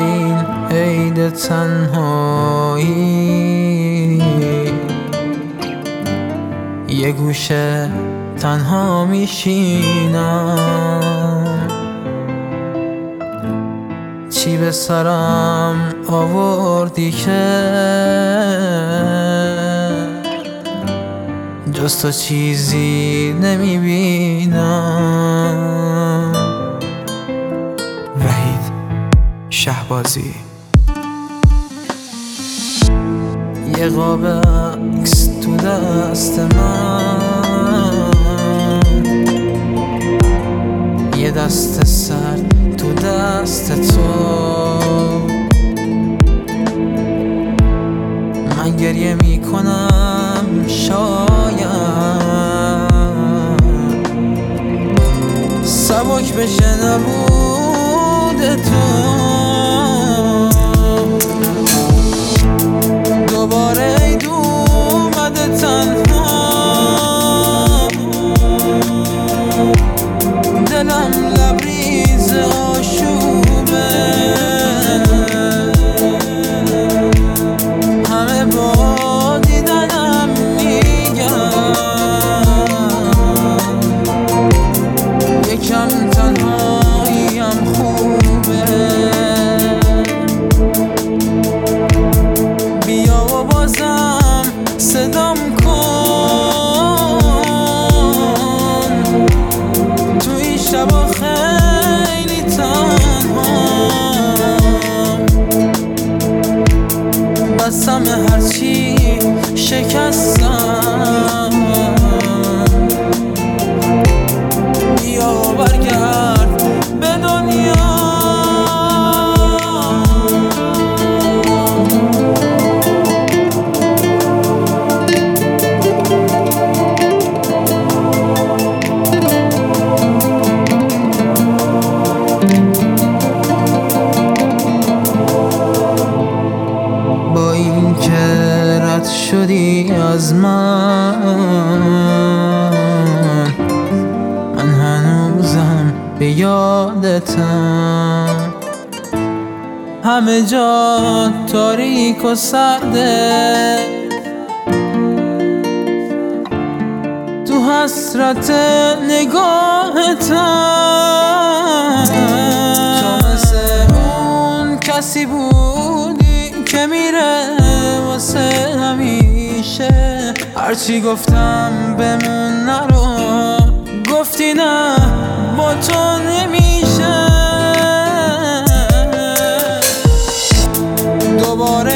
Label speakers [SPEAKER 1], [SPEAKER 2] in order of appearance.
[SPEAKER 1] این عید تنهایی یه گوشه تنها میشینم، چی به سرم آوردی که جز تو چیزی نمیبینم.
[SPEAKER 2] وحید شهبازی.
[SPEAKER 1] یه قاب عکس تو دست من، یه دست سرد تو دست تو، من گریه میکنم شاید سبک بشه نبود تو، دوباره عید اومده تنها، دلم لبریز آشوبه، همه با دیدنم میگن یکم تنهاییم خوبه، بیا و بازم صدام کن، تو این شبا خیلی تنهام، بسم هرچی شکستم، بیا و برگرد به دنیا. با این که رد شدی از من هنوزم به یادتم، همه جا تاریک و سرده، تو حسرت نگاهتم، تو مثل اون کسی بودی که میره واسه همیشه، هرچی گفتم بمون نرو، گفتی نه با تو نمیشه، دوباره